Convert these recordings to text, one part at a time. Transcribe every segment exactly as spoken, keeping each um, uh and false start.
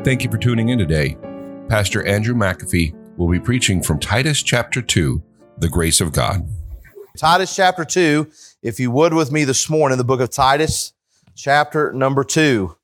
Thank you for tuning in today. Pastor Andrew McAfee will be preaching from Titus chapter two, the grace of God. Titus chapter two, if you would with me this morning, the book of Titus, chapter number two.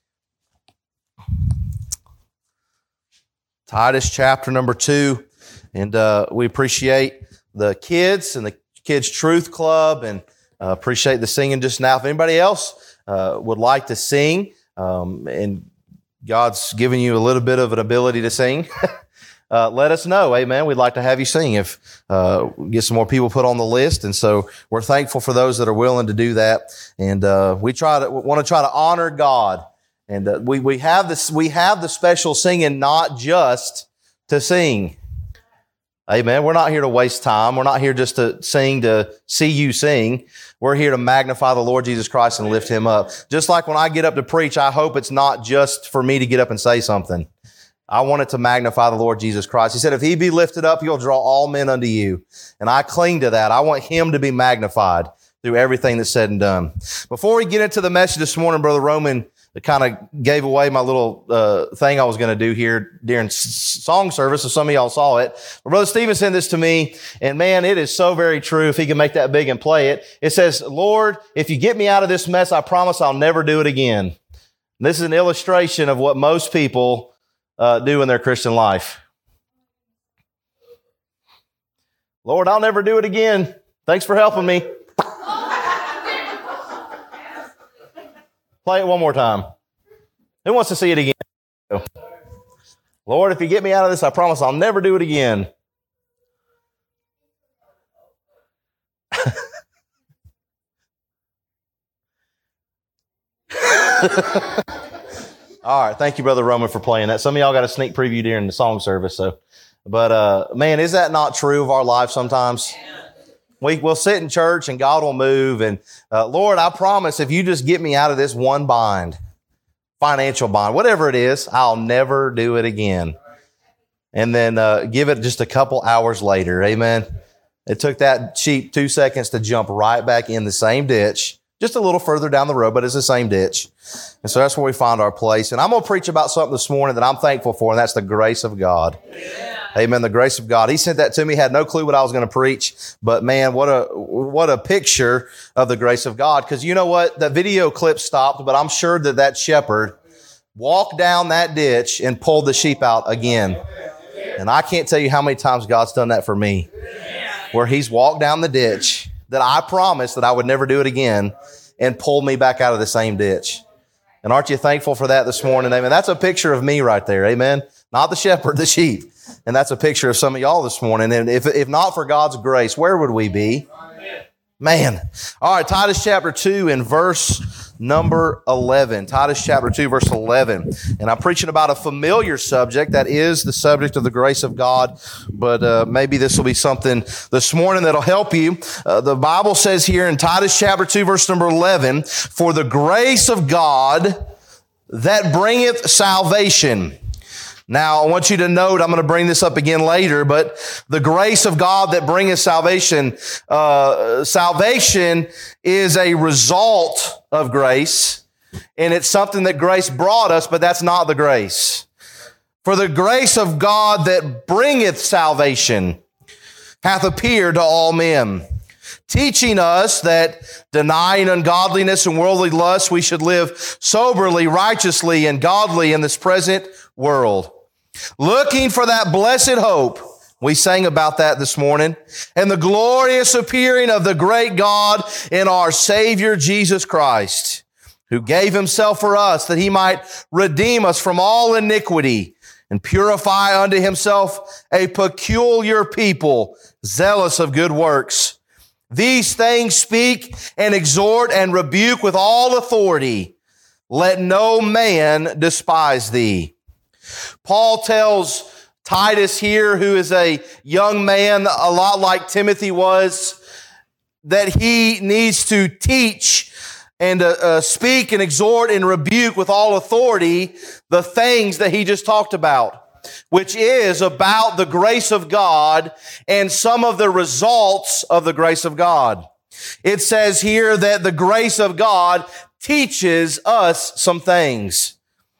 Titus chapter number two, and uh, we appreciate the kids and the Kids Truth Club, and uh, appreciate the singing just now. If anybody else uh, would like to sing, um, and God's given you a little bit of an ability to sing, uh, let us know. Amen. We'd like to have you sing if uh, get some more people put on the list. And so we're thankful for those that are willing to do that. And uh, we try to want to try to honor God. And uh, we we have this we have the special singing not just to sing. Amen. We're not here to waste time. We're not here just to sing to see you sing. We're here to magnify the Lord Jesus Christ and lift Him up. Just like when I get up to preach, I hope it's not just for me to get up and say something. I want it to magnify the Lord Jesus Christ. He said, if He be lifted up, He'll draw all men unto you. And I cling to that. I want Him to be magnified through everything that's said and done. Before we get into the message this morning, Brother Roman kind of gave away my little uh, thing I was going to do here during s- song service, so some of y'all saw it. But Brother Stephen sent this to me, and man, it is so very true. If he can make that big and play it, it says, Lord, if you get me out of this mess, I promise I'll never do it again. And this is an illustration of what most people uh, do in their Christian life. Lord, I'll never do it again. Thanks for helping me. Play it one more time. Who wants to see it again? Lord, if you get me out of this, I promise I'll never do it again. All right. Thank you, Brother Roman, for playing that. Some of y'all got a sneak preview during the song service. So, but uh, man, is that not true of our life sometimes? We, we'll sit in church and God will move. And uh, Lord, I promise if you just get me out of this one bind, financial bind, whatever it is, I'll never do it again. And then uh, give it just a couple hours later. Amen. It took that sheep two seconds to jump right back in the same ditch, just a little further down the road, but it's the same ditch. And so that's where we find our place. And I'm going to preach about something this morning that I'm thankful for, and that's the grace of God. Yeah. Amen. The grace of God. He sent that to me, had no clue what I was going to preach, but man, what a, what a picture of the grace of God. Cause you know what? The video clip stopped, but I'm sure that that shepherd walked down that ditch and pulled the sheep out again. And I can't tell you how many times God's done that for me, where He's walked down the ditch that I promised that I would never do it again and pulled me back out of the same ditch. And aren't you thankful for that this morning? Amen. That's a picture of me right there. Amen. Not the shepherd, the sheep. And that's a picture of some of y'all this morning. And if, if not for God's grace, where would we be? Man. All right, Titus chapter two and verse number eleven. Titus chapter two, verse eleven. And I'm preaching about a familiar subject. That is the subject of the grace of God. But uh, maybe this will be something this morning that'll help you. Uh, the Bible says here in Titus chapter two, verse number eleven, for the grace of God that bringeth salvation. Now, I want you to note, I'm going to bring this up again later, but the grace of God that bringeth salvation, uh, salvation is a result of grace, and it's something that grace brought us, but that's not the grace. For the grace of God that bringeth salvation hath appeared to all men, teaching us that denying ungodliness and worldly lust, we should live soberly, righteously, and godly in this present world, looking for that blessed hope. We sang about that this morning. And the glorious appearing of the great God in our Savior Jesus Christ, who gave Himself for us that He might redeem us from all iniquity and purify unto Himself a peculiar people, zealous of good works. These things speak and exhort and rebuke with all authority. Let no man despise thee. Paul tells Titus here, who is a young man, a lot like Timothy was, that he needs to teach and uh, uh, speak and exhort and rebuke with all authority the things that he just talked about, which is about the grace of God and some of the results of the grace of God. It says here that the grace of God teaches us some things.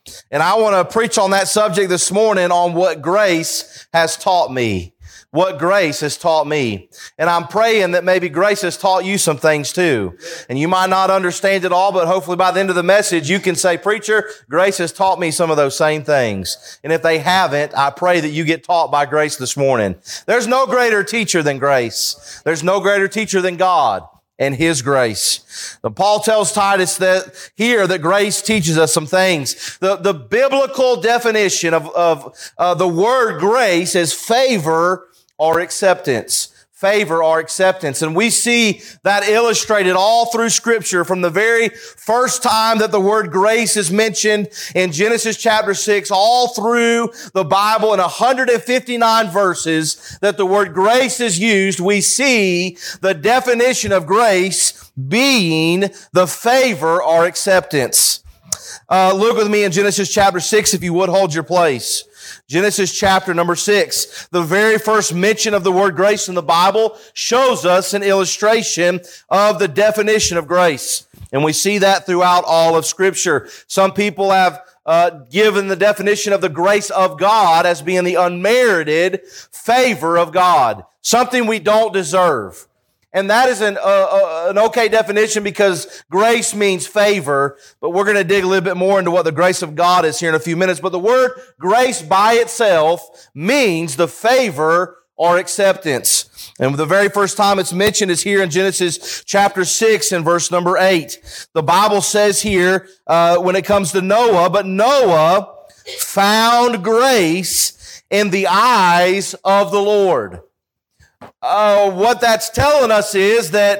And I want to preach on that subject this morning on what grace has taught me. What grace has taught me. And I'm praying that maybe grace has taught you some things too. And you might not understand it all, but hopefully by the end of the message, you can say, preacher, grace has taught me some of those same things. And if they haven't, I pray that you get taught by grace this morning. There's no greater teacher than grace. There's no greater teacher than God and His grace. Now, Paul tells Titus that here that grace teaches us some things. The, the biblical definition of, of uh, the word grace is favor or acceptance. Favor or acceptance. And we see that illustrated all through Scripture from the very first time that the word grace is mentioned in Genesis chapter six, all through the Bible in one hundred fifty-nine verses that the word grace is used. We see the definition of grace being the favor or acceptance. Uh, look with me in Genesis chapter six, if you would hold your place. Genesis chapter number six. The very first mention of the word grace in the Bible shows us an illustration of the definition of grace. And we see that throughout all of Scripture. Some people have uh, given the definition of the grace of God as being the unmerited favor of God, something we don't deserve. And that is an, uh, uh, an okay definition because grace means favor, but we're going to dig a little bit more into what the grace of God is here in a few minutes. But the word grace by itself means the favor or acceptance. And the very first time it's mentioned is here in Genesis chapter six and verse number eight. The Bible says here, uh, when it comes to Noah, but Noah found grace in the eyes of the Lord. Uh, what that's telling us is that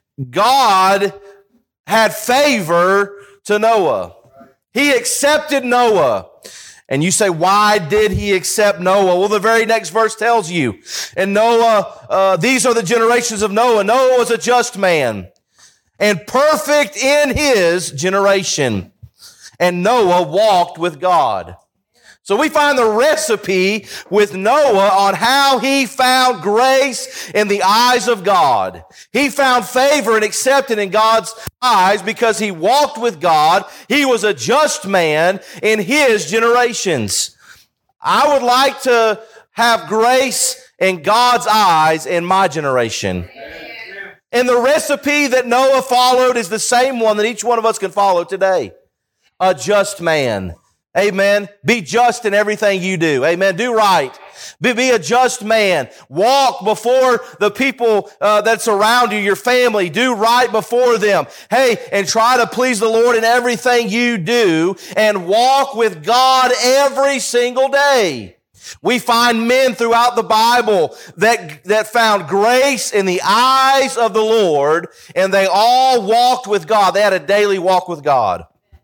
God had favor to Noah. He accepted Noah. And you say, why did he accept Noah? Well, the very next verse tells you. And Noah, uh, these are the generations of Noah. Noah was a just man and perfect in his generation. And Noah walked with God. So we find the recipe with Noah on how he found grace in the eyes of God. He found favor and acceptance in God's eyes because he walked with God. He was a just man in his generations. I would like to have grace in God's eyes in my generation. And the recipe that Noah followed is the same one that each one of us can follow today. A just man. Amen. Be just in everything you do. Amen. Do right. Be, be a just man. Walk before the people uh, that surround you, your family. Do right before them. Hey, and try to please the Lord in everything you do and walk with God every single day. We find men throughout the Bible that, that found grace in the eyes of the Lord, and they all walked with God. They had a daily walk with God.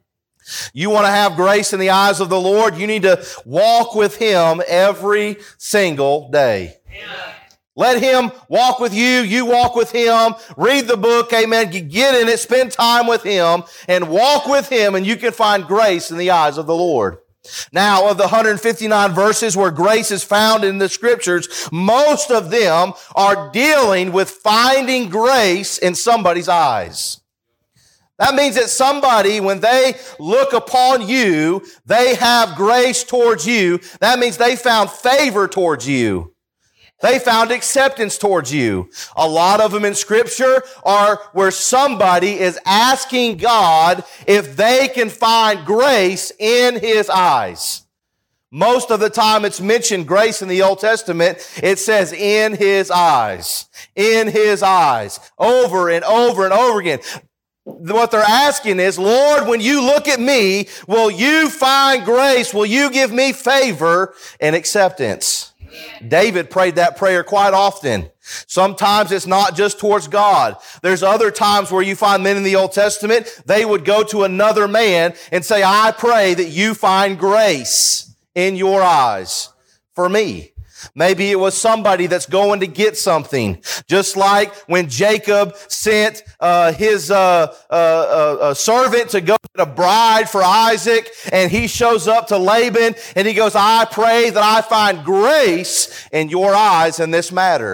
You want to have grace in the eyes of the Lord, you need to walk with Him every single day. Amen. Let Him walk with you, you walk with Him, read the book, amen, get in it, spend time with Him, and walk with Him, and you can find grace in the eyes of the Lord. Now, of the one hundred fifty-nine verses where grace is found in the Scriptures, most of them are dealing with finding grace in somebody's eyes. That means that somebody, when they look upon you, they have grace towards you. That means they found favor towards you. They found acceptance towards you. A lot of them in Scripture are where somebody is asking God if they can find grace in His eyes. Most of the time it's mentioned grace in the Old Testament, it says in His eyes. In His eyes. Over and over and over again. What they're asking is, Lord, when you look at me, will you find grace? Will you give me favor and acceptance? David prayed that prayer quite often. Sometimes it's not just towards God. There's other times where you find men in the Old Testament, they would go to another man and say, I pray that you find grace in your eyes for me. Maybe it was somebody that's going to get something. Just like when Jacob sent uh, his uh, uh, uh, servant to go get a bride for Isaac, and he shows up to Laban, and he goes, I pray that I find grace in your eyes in this matter.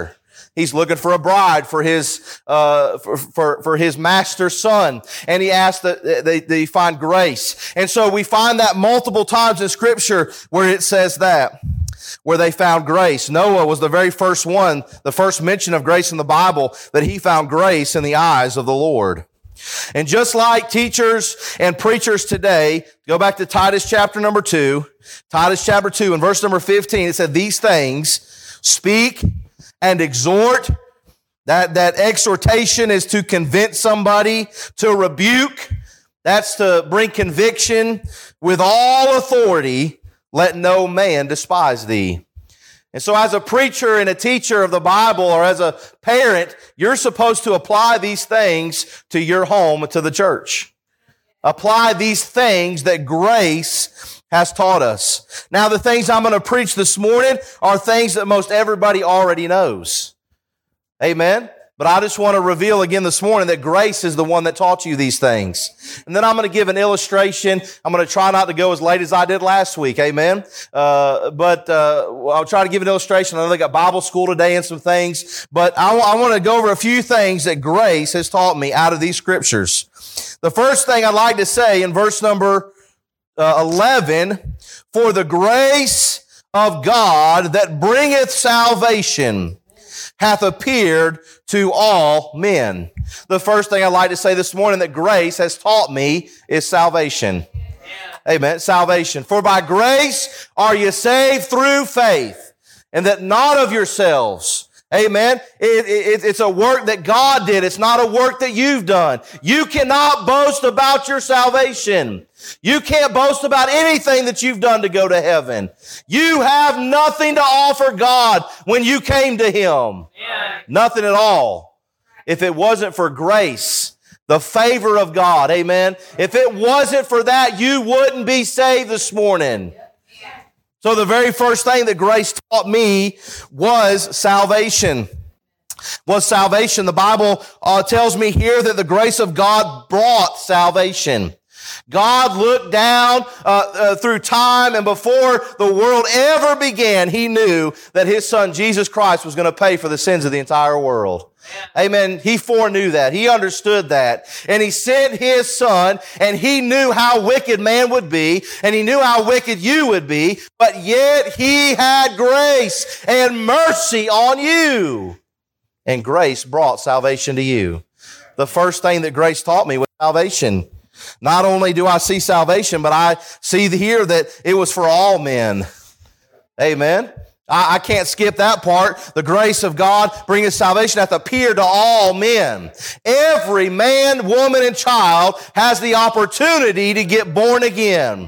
He's looking for a bride for his uh, for, for for his master's son, and he asks that they, they find grace. And so we find that multiple times in Scripture where it says that, where they found grace. Noah was the very first one, the first mention of grace in the Bible, that he found grace in the eyes of the Lord. And just like teachers and preachers today, go back to Titus chapter number two, Titus chapter two and verse number fifteen, it said, these things speak and exhort. That, that exhortation is to convince somebody, to rebuke. That's to bring conviction with all authority. Let no man despise thee. And so as a preacher and a teacher of the Bible, or as a parent, you're supposed to apply these things to your home and to the church. Apply these things that grace has taught us. Now, the things I'm going to preach this morning are things that most everybody already knows. Amen? But I just want to reveal again this morning that grace is the one that taught you these things. And then I'm going to give an illustration. I'm going to try not to go as late as I did last week. Amen? Uh, but uh, I'll try to give an illustration. I know they got Bible school today and some things. But I, I want to go over a few things that grace has taught me out of these scriptures. The first thing I'd like to say in verse number uh, eleven, for the grace of God that bringeth salvation hath appeared to all men. The first thing I'd like to say this morning that grace has taught me is salvation. Yeah. Amen. Salvation. For by grace are you saved through faith, and that not of yourselves. Amen. It, it, it's a work that God did. It's not a work that you've done. You cannot boast about your salvation. You can't boast about anything that you've done to go to heaven. You have nothing to offer God when you came to Him. Yeah. Nothing at all. If it wasn't for grace, the favor of God, amen. If it wasn't for that, you wouldn't be saved this morning. So the very first thing that grace taught me was salvation. Was salvation. The Bible uh, tells me here that the grace of God brought salvation. God looked down uh, uh, through time, and before the world ever began, He knew that His Son, Jesus Christ, was going to pay for the sins of the entire world. Amen. He foreknew that. He understood that. And He sent His Son, and He knew how wicked man would be, and He knew how wicked you would be, but yet He had grace and mercy on you. And grace brought salvation to you. The first thing that grace taught me was salvation. Not only do I see salvation, but I see here that it was for all men. Amen. I, I can't skip that part. The grace of God bringing salvation hath appeared to all men. Every man, woman, and child has the opportunity to get born again.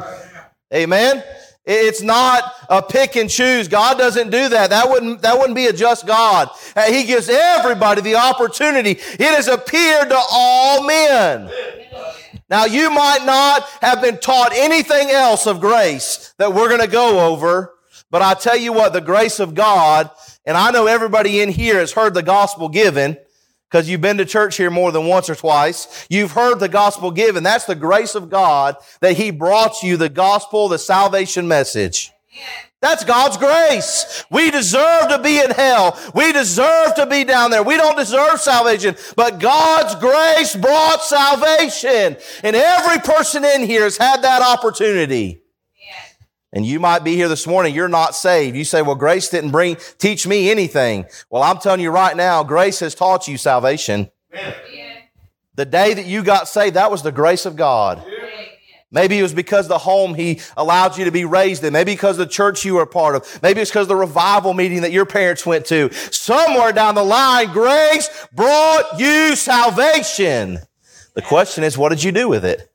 Amen. It's not a pick and choose. God doesn't do that. That wouldn't, that wouldn't be a just God. He gives everybody the opportunity. It has appeared to all men. Now, you might not have been taught anything else of grace that we're going to go over, but I tell you what, the grace of God, and I know everybody in here has heard the gospel given, because you've been to church here more than once or twice. You've heard the gospel given. That's the grace of God that He brought you the gospel, the salvation message. That's God's grace. We deserve to be in hell. We deserve to be down there. We don't deserve salvation, but God's grace brought salvation. And every person in here has had that opportunity. And you might be here this morning, you're not saved. You say, well, grace didn't bring, teach me anything. Well, I'm telling you right now, grace has taught you salvation. Amen. The day that you got saved, that was the grace of God. Amen. Maybe it was because the home He allowed you to be raised in. Maybe because the church you were a part of. Maybe it's because the revival meeting that your parents went to. Somewhere down the line, grace brought you salvation. The question is, what did you do with it?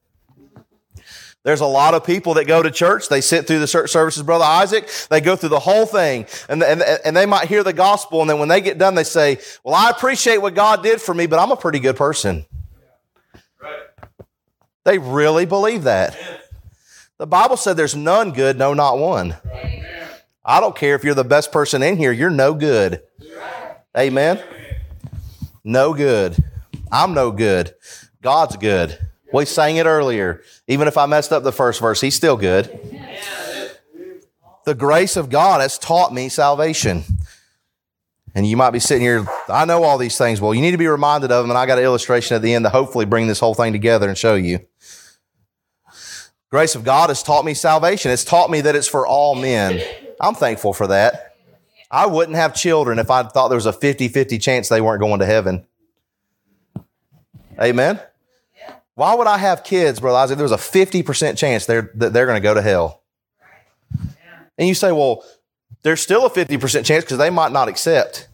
There's a lot of people that go to church. They sit through the church services, Brother Isaac. They go through the whole thing. And, and, and they might hear the gospel. And then when they get done, they say, well, I appreciate what God did for me, but I'm a pretty good person. Right. They really believe that. Amen. The Bible said there's none good, no, not one. Right. I don't care if you're the best person in here. You're no good. Right. Amen. No good. I'm no good. God's good. We sang it earlier. Even if I messed up the first verse, He's still good. The grace of God has taught me salvation. And you might be sitting here, I know all these things. Well, you need to be reminded of them, and I got an illustration at the end to hopefully bring this whole thing together and show you. Grace of God has taught me salvation. It's taught me that it's for all men. I'm thankful for that. I wouldn't have children if I thought there was a fifty-fifty chance they weren't going to heaven. Amen? Why would I have kids, Brother Isaac, if there was a fifty percent chance they're, that they're going to go to hell? And you say, well, there's still a fifty percent chance because they might not accept.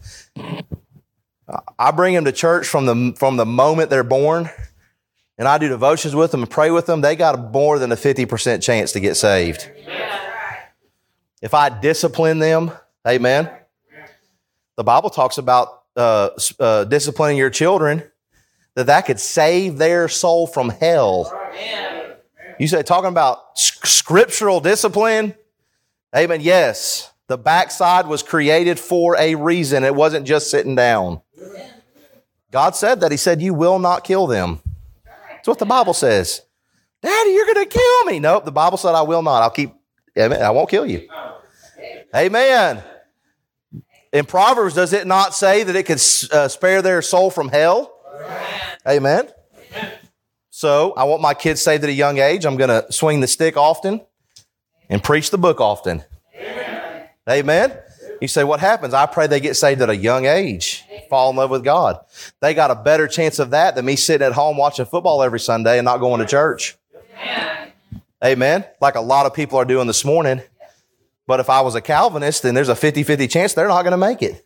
I bring them to church from the, from the moment they're born, and I do devotions with them and pray with them. They got more than a fifty percent chance to get saved. If I discipline them, amen. The Bible talks about uh, uh, disciplining your children, that that could save their soul from hell. You say, talking about scriptural discipline? Amen. Yes. The backside was created for a reason. It wasn't just sitting down. God said that. He said, you will not kill them. That's what the Bible says. Daddy, you're going to kill me. Nope. The Bible said, I will not. I'll keep, amen. I won't kill you. Amen. In Proverbs, does it not say that it could uh, spare their soul from hell? Amen. So I want my kids saved at a young age. I'm going to swing the stick often and preach the book often. Amen. Amen. You say, what happens? I pray they get saved at a young age, fall in love with God. They got a better chance of that than me sitting at home watching football every Sunday and not going to church. Amen. Amen. Like a lot of people are doing this morning. But if I was a Calvinist, then there's a fifty-fifty chance they're not going to make it.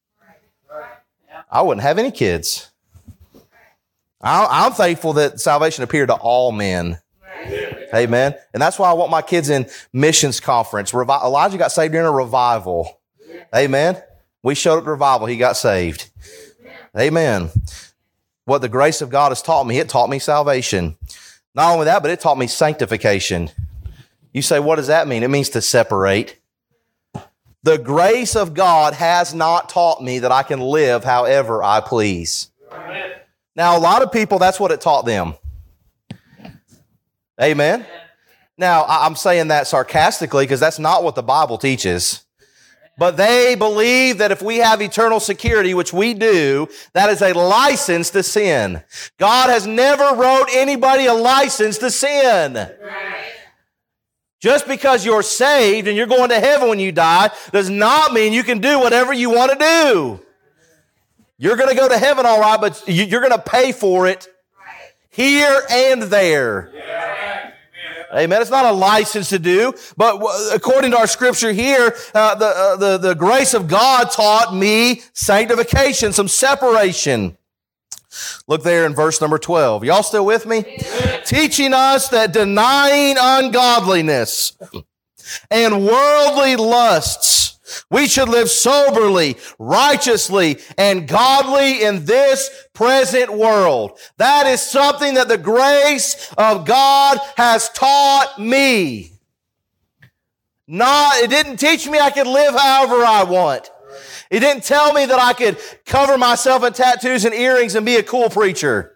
I wouldn't have any kids. I'm thankful that salvation appeared to all men. Amen. And that's why I want my kids in missions conference. Elijah got saved during a revival. Amen. We showed up to revival. He got saved. Amen. What the grace of God has taught me, it taught me salvation. Not only that, but it taught me sanctification. You say, what does that mean? It means to separate. The grace of God has not taught me that I can live however I please. Amen. Now, a lot of people, that's what it taught them. Amen. Now, I'm saying that sarcastically because that's not what the Bible teaches. But they believe that if we have eternal security, which we do, that is a license to sin. God has never wrote anybody a license to sin. Right. Just because you're saved and you're going to heaven when you die does not mean you can do whatever you want to do. You're going to go to heaven, all right, but you're going to pay for it here and there. Yeah. Amen. It's not a license to do, but according to our scripture here, uh, the, uh, the, the grace of God taught me sanctification, some separation. Look there in verse number twelve. Y'all still with me? Yeah. Teaching us that denying ungodliness and worldly lusts, we should live soberly, righteously, and godly in this present world. That is something that the grace of God has taught me. Not, it didn't teach me I could live however I want. It didn't tell me that I could cover myself in tattoos and earrings and be a cool preacher.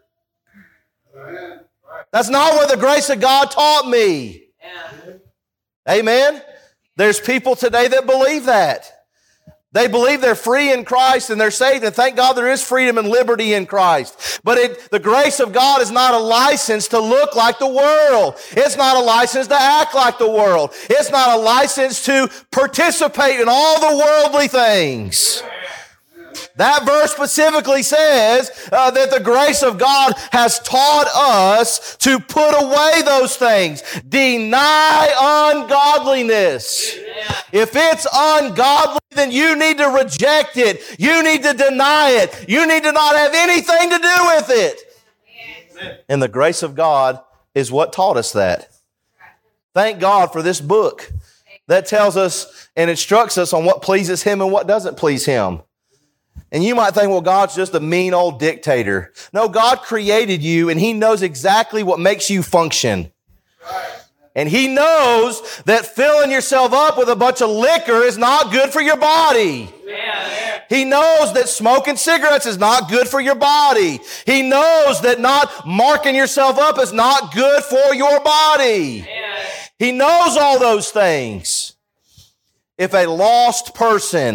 That's not what the grace of God taught me. Amen? There's people today that believe that. They believe they're free in Christ and they're saved, and thank God there is freedom and liberty in Christ. But it, the grace of God is not a license to look like the world. It's not a license to act like the world. It's not a license to participate in all the worldly things. That verse specifically says uh, that the grace of God has taught us to put away those things. Deny ungodliness. If it's ungodly, then you need to reject it. You need to deny it. You need to not have anything to do with it. And the grace of God is what taught us that. Thank God for this book that tells us and instructs us on what pleases Him and what doesn't please Him. And you might think, well, God's just a mean old dictator. No, God created you and He knows exactly what makes you function. And He knows that filling yourself up with a bunch of liquor is not good for your body. He knows that smoking cigarettes is not good for your body. He knows that not marking yourself up is not good for your body. He knows all those things. If a lost person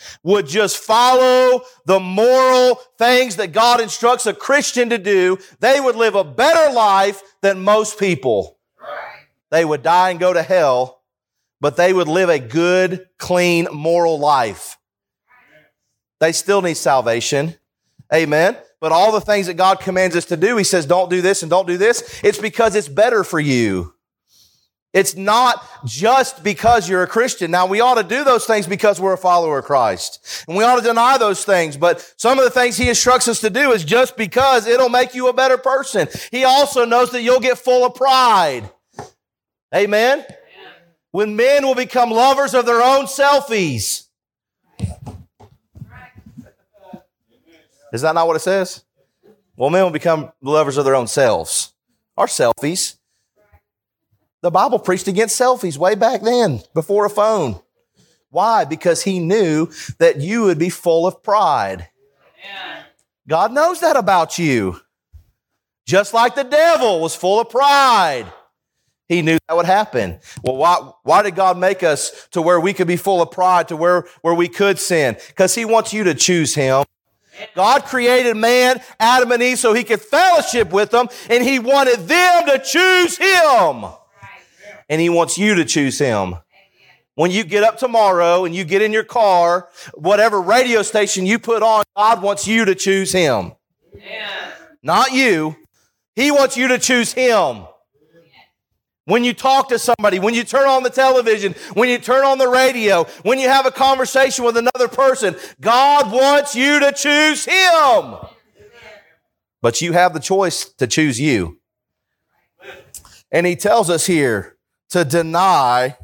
would just follow the moral things that God instructs a Christian to do, they would live a better life than most people. They would die and go to hell, but they would live a good, clean, moral life. They still need salvation. Amen. But all the things that God commands us to do, He says, don't do this and don't do this. It's because it's better for you. It's not just because you're a Christian. Now, we ought to do those things because we're a follower of Christ. And we ought to deny those things. But some of the things He instructs us to do is just because it'll make you a better person. He also knows that you'll get full of pride. Amen? When men will become lovers of their own selfies. Is that not what it says? Well, men will become lovers of their own selves. Our selfies. The Bible preached against selfies way back then, before a phone. Why? Because He knew that you would be full of pride. God knows that about you. Just like the devil was full of pride. He knew that would happen. Well, why, why did God make us to where we could be full of pride, to where, where we could sin? Because He wants you to choose Him. God created man, Adam and Eve, so He could fellowship with them, and He wanted them to choose Him. And He wants you to choose Him. When you get up tomorrow and you get in your car, whatever radio station you put on, God wants you to choose Him. Yeah. Not you. He wants you to choose Him. When you talk to somebody, when you turn on the television, when you turn on the radio, when you have a conversation with another person, God wants you to choose Him. But you have the choice to choose you. And He tells us here to deny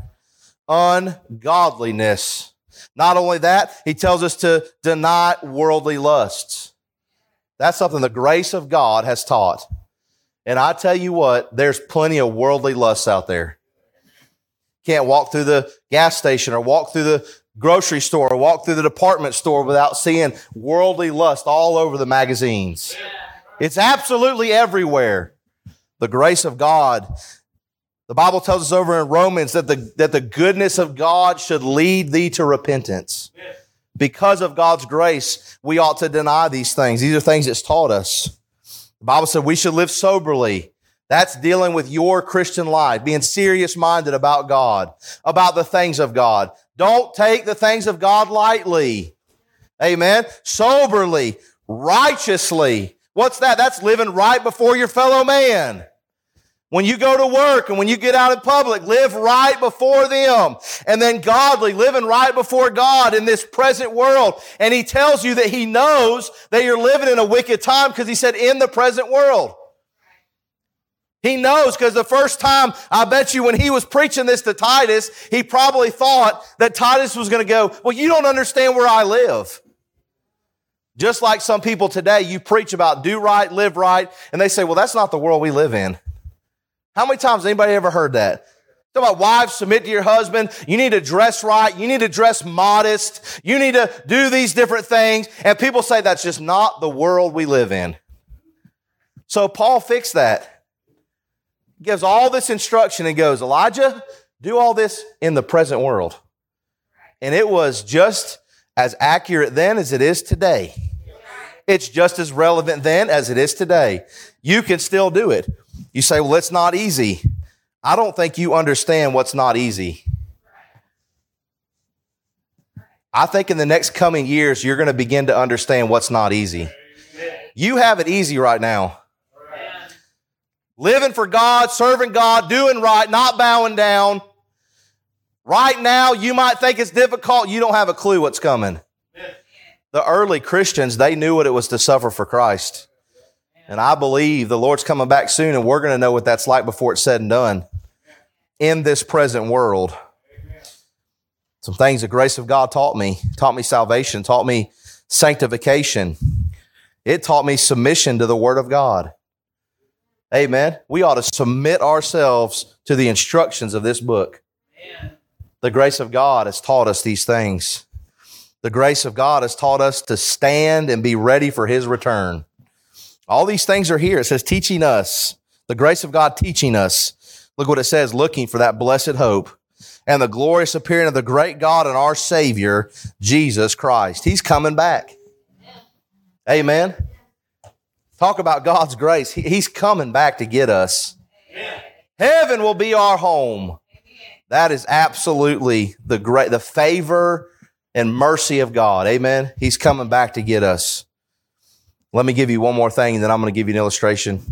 ungodliness. Not only that, He tells us to deny worldly lusts. That's something the grace of God has taught. And I tell you what, there's plenty of worldly lusts out there. Can't walk through the gas station or walk through the grocery store or walk through the department store without seeing worldly lust all over the magazines. It's absolutely everywhere. The grace of God. The Bible tells us over in Romans that the, that the goodness of God should lead thee to repentance. Because of God's grace, we ought to deny these things. These are things it's taught us. The Bible said we should live soberly. That's dealing with your Christian life, being serious-minded about God, about the things of God. Don't take the things of God lightly. Amen. Soberly, righteously. What's that? That's living right before your fellow man. When you go to work and when you get out in public, live right before them. And then godly, living right before God in this present world. And He tells you that He knows that you're living in a wicked time because He said in the present world. He knows because the first time, I bet you when He was preaching this to Titus, he probably thought that Titus was going to go, well, you don't understand where I live. Just like some people today, you preach about do right, live right, and they say, well, that's not the world we live in. How many times has anybody ever heard that? Talk about wives, submit to your husband. You need to dress right. You need to dress modest. You need to do these different things. And people say that's just not the world we live in. So Paul fixed that. He gives all this instruction and goes, Elijah, do all this in the present world. And it was just as accurate then as it is today. It's just as relevant then as it is today. You can still do it. You say, well, it's not easy. I don't think you understand what's not easy. I think in the next coming years, you're going to begin to understand what's not easy. You have it easy right now. Living for God, serving God, doing right, not bowing down. Right now, you might think it's difficult. You don't have a clue what's coming. The early Christians, they knew what it was to suffer for Christ. And I believe the Lord's coming back soon, and we're going to know what that's like before it's said and done in this present world. Some things the grace of God taught me. Taught me salvation, taught me sanctification. It taught me submission to the Word of God. Amen. We ought to submit ourselves to the instructions of this book. The grace of God has taught us these things. The grace of God has taught us to stand and be ready for His return. All these things are here. It says teaching us. The grace of God teaching us. Look what it says, looking for that blessed hope. and the glorious appearing of the great God and our Savior, Jesus Christ. He's coming back. Amen. Talk about God's grace. He, he's coming back to get us. Amen. Heaven will be our home. That is absolutely the great, the favor and mercy of God. Amen. He's coming back to get us. Let me give you one more thing, and then I'm going to give you an illustration.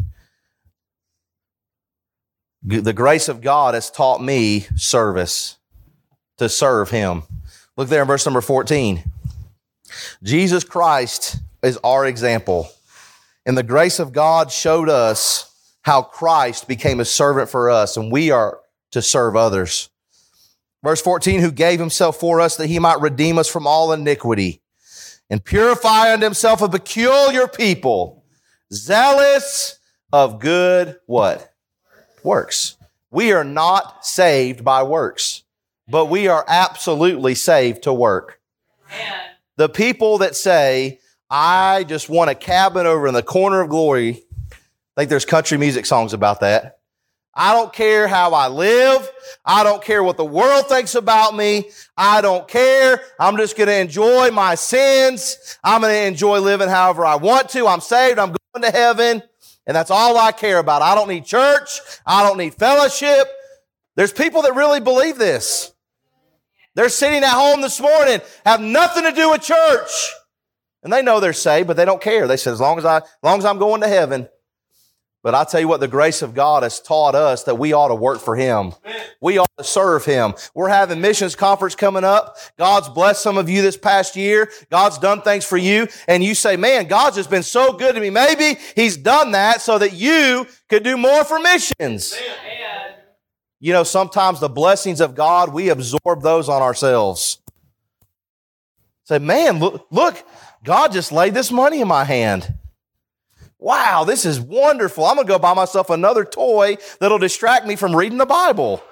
The grace of God has taught me service, to serve Him. Look there in verse number fourteen. Jesus Christ is our example. And the grace of God showed us how Christ became a servant for us, and we are to serve others. Verse fourteen, who gave himself for us that he might redeem us from all iniquity and purify unto himself a peculiar people, zealous of good, what? Works. We are not saved by works, but we are absolutely saved to work. Man. The people that say, I just want a cabin over in the corner of glory, I think there's country music songs about that. I don't care how I live. I don't care what the world thinks about me. I don't care. I'm just going to enjoy my sins. I'm going to enjoy living however I want to. I'm saved. I'm going to heaven. And that's all I care about. I don't need church. I don't need fellowship. There's people that really believe this. They're sitting at home this morning, have nothing to do with church. And they know they're saved, but they don't care. They say, as long as I, as long as I'm going to heaven. But I tell you what, the grace of God has taught us that we ought to work for Him. We ought to serve Him. We're having missions conference coming up. God's blessed some of you this past year. God's done things for you. And you say, man, God's just been so good to me. Maybe He's done that so that you could do more for missions. Man. You know, sometimes the blessings of God, we absorb those on ourselves. Say, man, look, look, God just laid this money in my hand. Wow, this is wonderful. I'm going to go buy myself another toy that'll distract me from reading the Bible.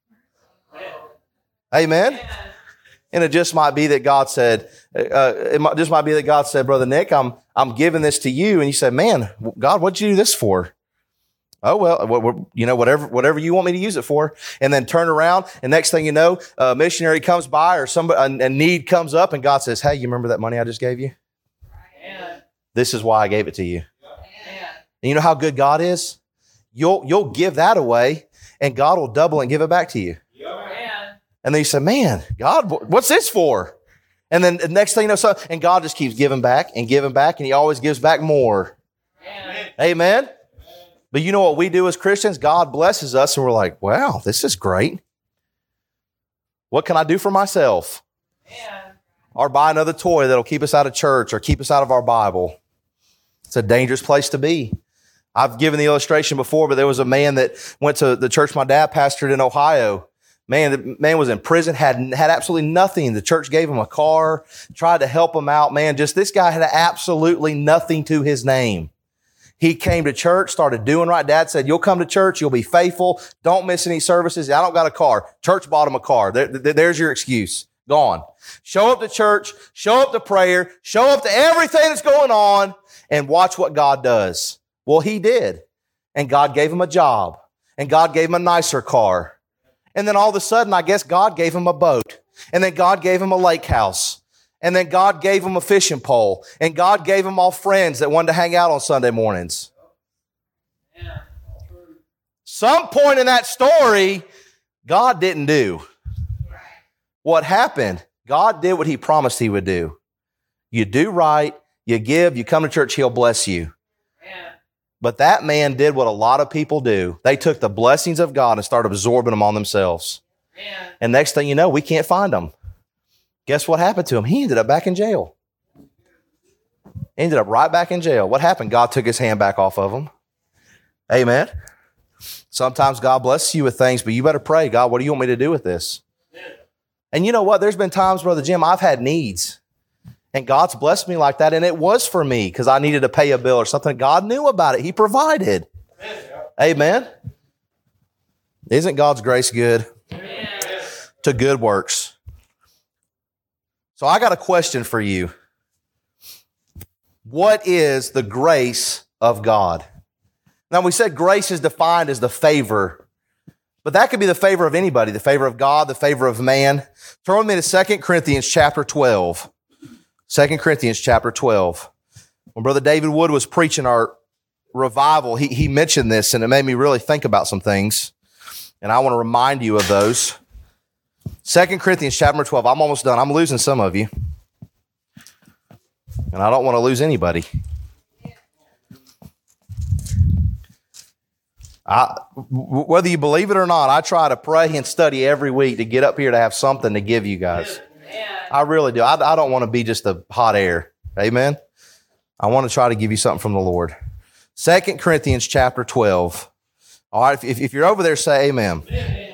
Amen? Amen. And it just might be that God said, uh, it might, just might be that God said, Brother Nick, I'm I'm giving this to you. And you said, man, God, what'd you do this for? Oh, well, what, what, you know, whatever whatever you want me to use it for. And then turn around, and next thing you know, a missionary comes by or somebody, a, a need comes up, and God says, hey, you remember that money I just gave you? Amen. This is why I gave it to you. And you know how good God is? You'll you'll give that away, and God will double and give it back to you. Yeah. And then you say, man, God, what's this for? And then the next thing you know, so, and God just keeps giving back and giving back, and He always gives back more. Amen. Amen? Amen. But you know what we do as Christians? God blesses us, and we're like, wow, this is great. What can I do for myself? Yeah. Or buy another toy that'll keep us out of church or keep us out of our Bible. It's a dangerous place to be. I've given the illustration before, but there was a man that went to the church my dad pastored in Ohio. Man, the man was in prison, had, had absolutely nothing. The church gave him a car, tried to help him out. Man, just this guy had absolutely nothing to his name. He came to church, started doing right. Dad said, you'll come to church, you'll be faithful, don't miss any services. I don't got a car. Church bought him a car. There, there, there's your excuse. Gone. Show up to church, show up to prayer, show up to everything that's going on, and watch what God does. Well, he did. And God gave him a job. And God gave him a nicer car. And then all of a sudden, I guess God gave him a boat. And then God gave him a lake house. And then God gave him a fishing pole. And God gave him all friends that wanted to hang out on Sunday mornings. Yeah. Some point in that story, God didn't do. What happened? God did what He promised He would do. You do right, you give, you come to church, He'll bless you. Yeah. But that man did what a lot of people do. They took the blessings of God and started absorbing them on themselves. Yeah. And next thing you know, we can't find them. Guess what happened to him? He ended up back in jail. Ended up right back in jail. What happened? God took His hand back off of him. Amen. Sometimes God blesses you with things, but you better pray, God, what do you want me to do with this? Yeah. And you know what? There's been times, Brother Jim, I've had needs. And God's blessed me like that, and it was for me because I needed to pay a bill or something. God knew about it. He provided. Amen. Isn't God's grace good? Amen. To good works. So I got a question for you. What is the grace of God? Now, we said grace is defined as the favor. But that could be the favor of anybody, the favor of God, the favor of man. Turn with me to Second Corinthians chapter twelve. Second Corinthians chapter twelve. When Brother David Wood was preaching our revival, he, he mentioned this, and it made me really think about some things. And I want to remind you of those. Second Corinthians chapter twelve. I'm almost done. I'm losing some of you. And I don't want to lose anybody. I, w- whether you believe it or not, I try to pray and study every week to get up here to have something to give you guys. I really do. I, I don't want to be just a hot air. Amen. I want to try to give you something from the Lord. Second Corinthians chapter twelve. All right. If, if you're over there, say amen. Amen.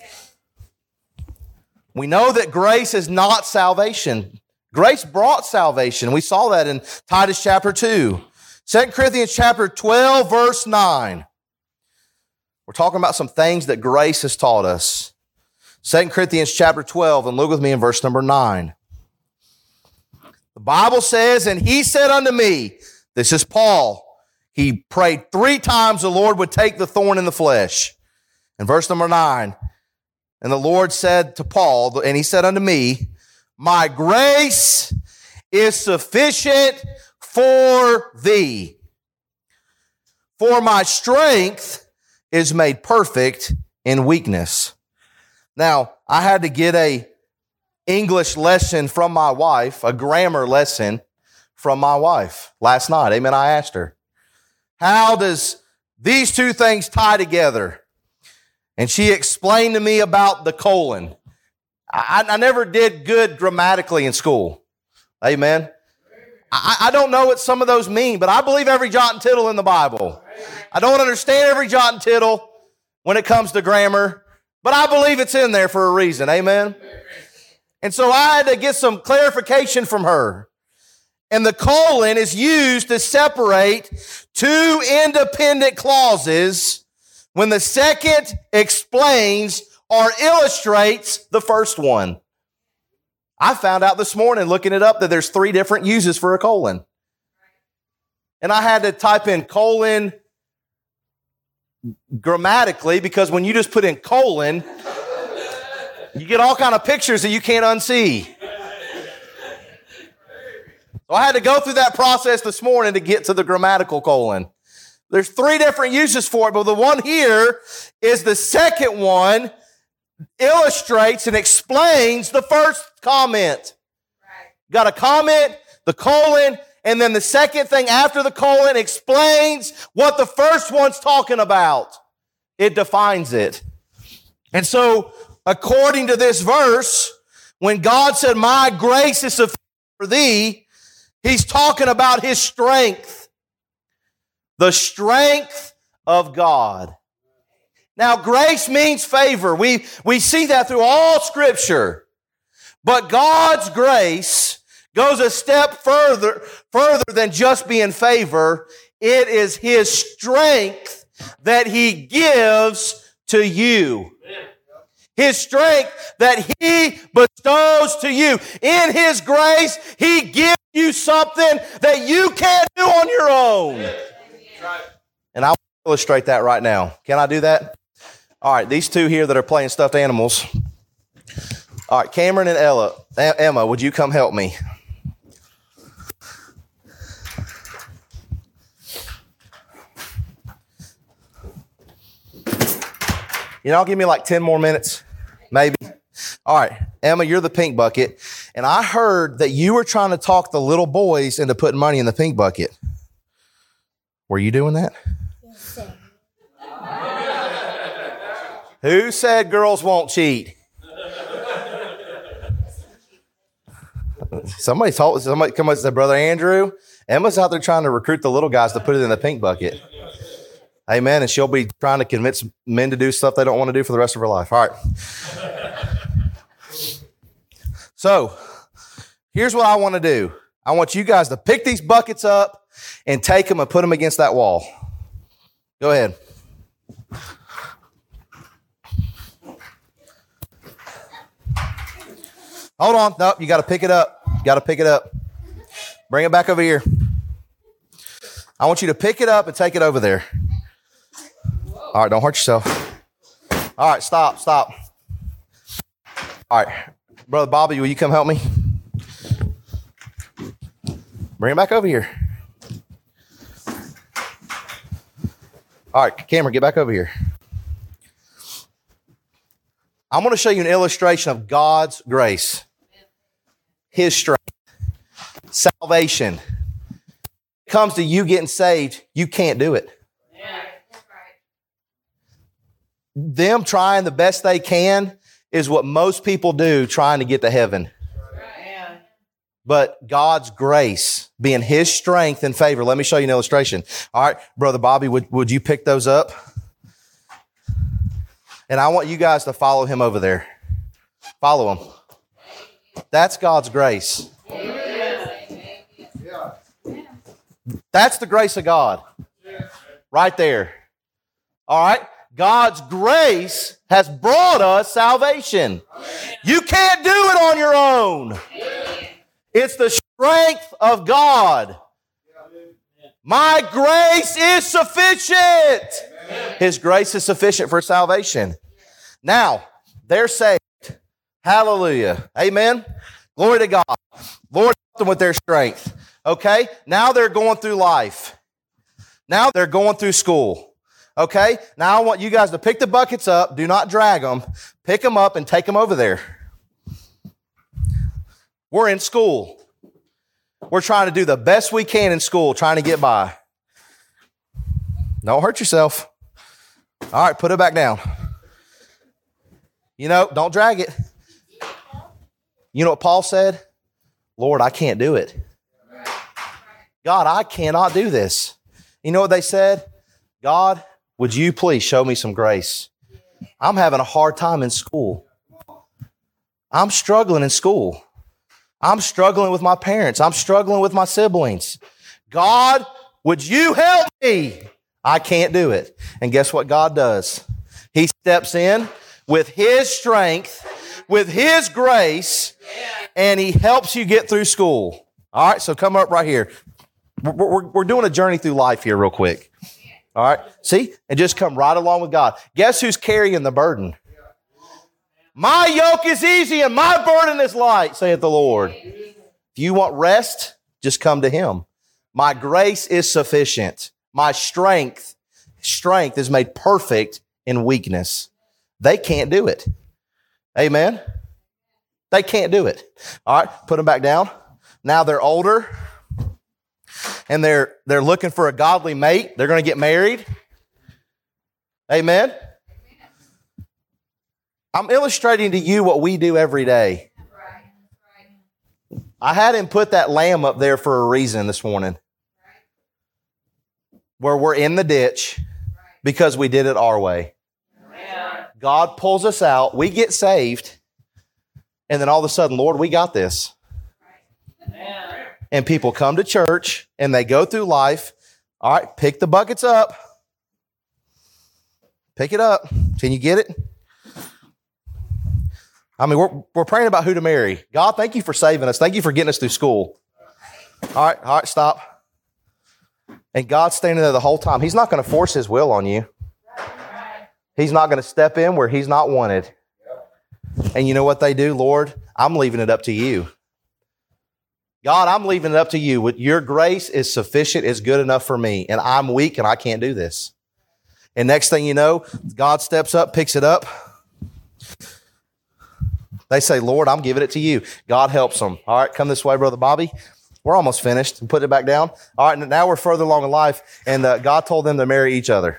We know that grace is not salvation. Grace brought salvation. We saw that in Titus chapter two. Second Corinthians chapter twelve, verse nine. We're talking about some things that grace has taught us. Second Corinthians chapter twelve, and look with me in verse number nine. The Bible says, and he said unto me, this is Paul. He prayed three times the Lord would take the thorn in the flesh. In verse number nine, and the Lord said to Paul, and he said unto me, my grace is sufficient for thee, for my strength is made perfect in weakness. Now, I had to get a English lesson from my wife, a grammar lesson from my wife last night. Amen. I asked her, how does these two things tie together? And she explained to me about the colon. I, I never did good grammatically in school. Amen. I, I don't know what some of those mean, but I believe every jot and tittle in the Bible. I don't understand every jot and tittle when it comes to grammar, but I believe it's in there for a reason. Amen. And so I had to get some clarification from her. And the colon is used to separate two independent clauses when the second explains or illustrates the first one. I found out this morning looking it up that there's three different uses for a colon. And I had to type in colon grammatically, because when you just put in colon, you get all kind of pictures that you can't unsee. So I had to go through that process this morning to get to the grammatical colon. There's three different uses for it, but the one here is the second one illustrates and explains the first comment. Right. Got a comment, the colon, and then the second thing after the colon explains what the first one's talking about. It defines it. And so, according to this verse, when God said, my grace is sufficient for thee, he's talking about his strength. The strength of God. Now, grace means favor. We, we see that through all Scripture. But God's grace goes a step further, further than just being favor. It is his strength that he gives to you. His strength that he bestows to you. In his grace, he gives you something that you can't do on your own. And I'll illustrate that right now. Can I do that? All right, these two here that are playing stuffed animals. All right, Cameron and Ella. Emma, would you come help me? You know, give me like ten more minutes, maybe. All right, Emma, you're the pink bucket. And I heard that you were trying to talk the little boys into putting money in the pink bucket. Were you doing that? Yes, sir. Who said girls won't cheat? Somebody told somebody come up and said, Brother Andrew, Emma's out there trying to recruit the little guys to put it in the pink bucket. Amen. And she'll be trying to convince men to do stuff they don't want to do for the rest of her life. All right. So here's what I want to do. I want you guys to pick these buckets up and take them and put them against that wall. Go ahead. Hold on. Nope, you got to pick it up. You got to pick it up. Bring it back over here. I want you to pick it up and take it over there. All right, don't hurt yourself. All right, stop, stop. All right, Brother Bobby, will you come help me? Bring him back over here. All right, Cameron, get back over here. I'm going to show you an illustration of God's grace, His strength, salvation. When it comes to you getting saved, you can't do it. Yeah, that's right. Them trying the best they can is what most people do trying to get to heaven. Yeah. But God's grace, being His strength and favor. Let me show you an illustration. All right, Brother Bobby, would, would you pick those up? And I want you guys to follow him over there. Follow him. That's God's grace. That's the grace of God. Right there. All right? God's grace has brought us salvation. You can't do it on your own. It's the strength of God. My grace is sufficient. His grace is sufficient for salvation. Now, they're saved. Hallelujah. Amen. Glory to God. Lord, help them with their strength. Okay? Now they're going through life. Now they're going through school. Okay? Now I want you guys to pick the buckets up. Do not drag them. Pick them up and take them over there. We're in school. We're trying to do the best we can in school, trying to get by. Don't hurt yourself. All right, put it back down. You know, don't drag it. You know what Paul said? Lord, I can't do it. God, I cannot do this. You know what they said? God, would you please show me some grace? I'm having a hard time in school. I'm struggling in school. I'm struggling with my parents. I'm struggling with my siblings. God, would you help me? I can't do it. And guess what God does? He steps in with His strength, with His grace, and He helps you get through school. All right, so come up right here. We're, we're, we're doing a journey through life here real quick. All right, see? And just come right along with God. Guess who's carrying the burden? My yoke is easy and my burden is light, saith the Lord. If you want rest, just come to Him. My grace is sufficient. My strength, strength is made perfect in weakness. They can't do it. Amen? They can't do it. All right, put them back down. Now they're older and they're, they're looking for a godly mate. They're going to get married. Amen? I'm illustrating to you what we do every day. I had him put that lamb up there for a reason this morning. Where we're in the ditch because we did it our way. God pulls us out. We get saved. And then all of a sudden, Lord, we got this. And people come to church and they go through life. All right, pick the buckets up. Pick it up. Can you get it? I mean, we're, we're praying about who to marry. God, thank you for saving us. Thank you for getting us through school. All right, all right, stop. And God's standing there the whole time. He's not going to force His will on you. He's not going to step in where He's not wanted. And you know what they do? Lord, I'm leaving it up to you. God, I'm leaving it up to you. Your grace is sufficient, is good enough for me. And I'm weak and I can't do this. And next thing you know, God steps up, picks it up. They say, Lord, I'm giving it to you. God helps them. All right, come this way, Brother Bobby. We're almost finished. Put it back down. All right, now we're further along in life, and uh, God told them to marry each other.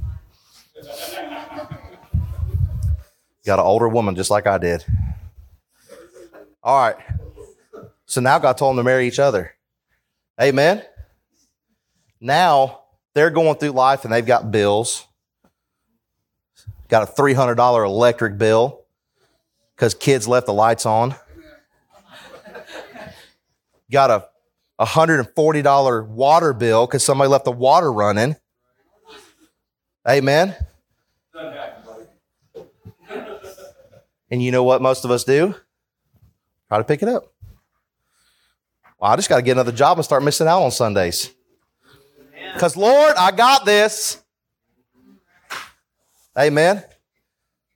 Got an older woman just like I did. All right. So now God told them to marry each other. Amen? Now they're going through life, and they've got bills. Got a three hundred dollars electric bill. Because kids left the lights on. Got a one hundred forty dollars water bill because somebody left the water running. Amen. And you know what most of us do? Try to pick it up. Well, I just got to get another job and start missing out on Sundays. Because, Lord, I got this. Amen.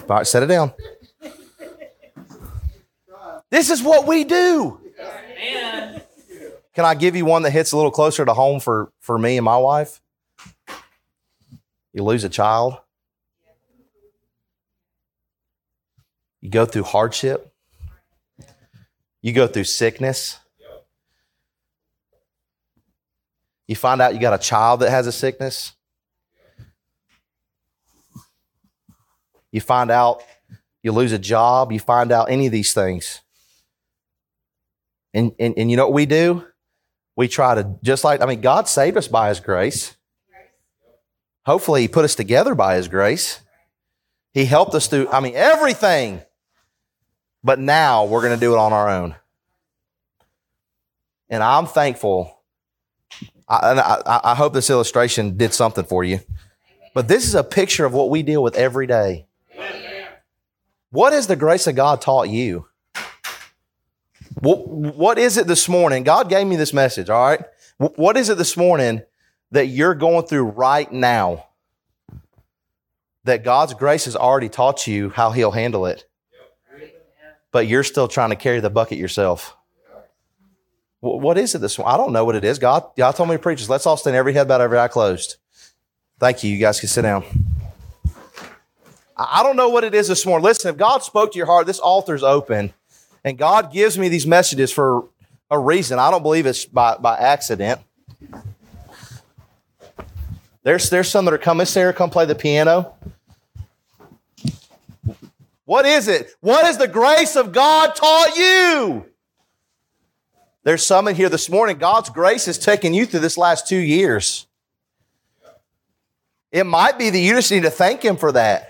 All right, set it down. This is what we do. Amen. Can I give you one that hits a little closer to home for, for me and my wife? You lose a child. You go through hardship. You go through sickness. You find out you got a child that has a sickness. You find out you lose a job. You find out any of these things. And, and, and you know what we do? We try to, just like, I mean, God saved us by His grace. Hopefully He put us together by His grace. He helped us through, I mean, everything. But now we're going to do it on our own. And I'm thankful. I, I, I hope this illustration did something for you. But this is a picture of what we deal with every day. What has the grace of God taught you? What, what is it this morning? God gave me this message, all right? What is it this morning that you're going through right now that God's grace has already taught you how He'll handle it, but you're still trying to carry the bucket yourself? What is it this morning? I don't know what it is. God, God told me to preach this. Let's all stand, every head bowed, every eye closed. Thank you. You guys can sit down. I don't know what it is this morning. Listen, if God spoke to your heart, this altar's open. And God gives me these messages for a reason. I don't believe it's by, by accident. There's, there's some that are coming. Miss Sarah, come play the piano. What is it? What has the grace of God taught you? There's some in here this morning. God's grace has taken you through this last two years. It might be that you just need to thank Him for that.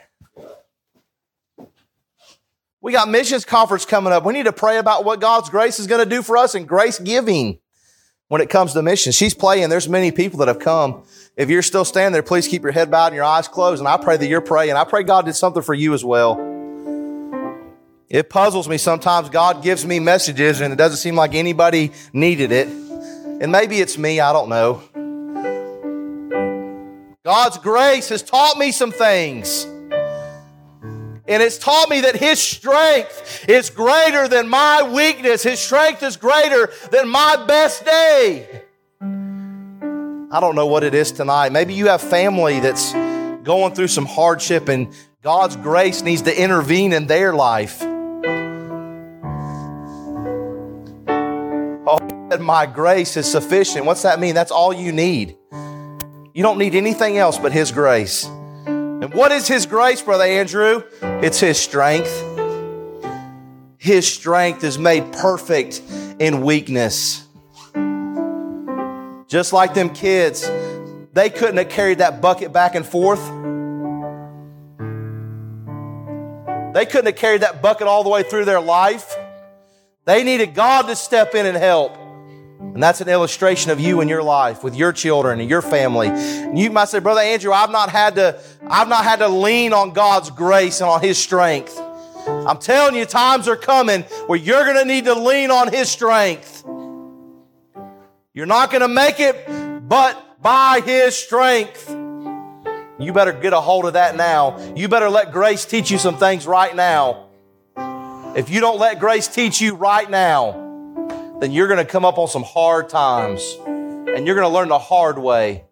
We got missions conference coming up. We need to pray about what God's grace is going to do for us and grace giving when it comes to missions. She's playing. There's many people that have come. If you're still standing there, please keep your head bowed and your eyes closed. And I pray that you're praying. I pray God did something for you as well. It puzzles me sometimes. God gives me messages and it doesn't seem like anybody needed it. And maybe it's me. I don't know. God's grace has taught me some things. And it's taught me that His strength is greater than my weakness. His strength is greater than my best day. I don't know what it is tonight. Maybe you have family that's going through some hardship and God's grace needs to intervene in their life. Oh, my grace is sufficient. What's that mean? That's all you need. You don't need anything else but His grace. And what is His grace, Brother Andrew? It's His strength. His strength is made perfect in weakness. Just like them kids, they couldn't have carried that bucket back and forth. They couldn't have carried that bucket all the way through their life. They needed God to step in and help. And that's an illustration of you and your life with your children and your family. And you might say, Brother Andrew, I've not had to, I've not had to lean on God's grace and on His strength. I'm telling you, times are coming where you're going to need to lean on His strength. You're not going to make it but by His strength. You better get a hold of that now. You better let grace teach you some things right now. If you don't let grace teach you right now, then you're going to come up on some hard times and you're going to learn the hard way.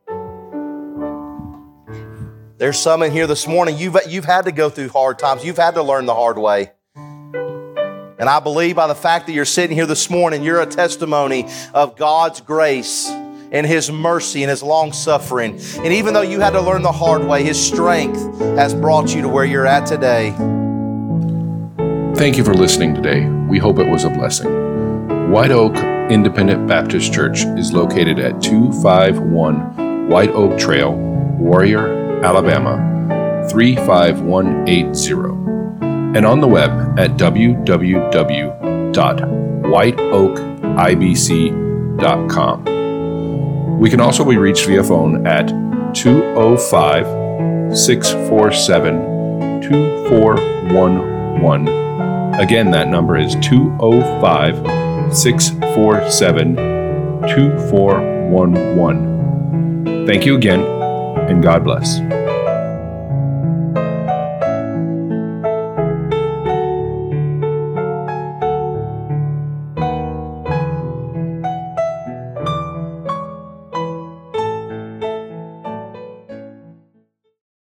There's some in here this morning, you've, you've had to go through hard times. You've had to learn the hard way. And I believe by the fact that you're sitting here this morning, you're a testimony of God's grace and His mercy and His long suffering. And even though you had to learn the hard way, His strength has brought you to where you're at today. Thank you for listening today. We hope it was a blessing. White Oak Independent Baptist Church is located at two five one White Oak Trail, Warrior, Alabama, three five one eight zero, and on the web at w w w dot white oak i b c dot com. We can also be reached via phone at two oh five, six four seven, two four one one. Again, that number is two oh five, six four seven, two four one one. Thank you again, and God bless.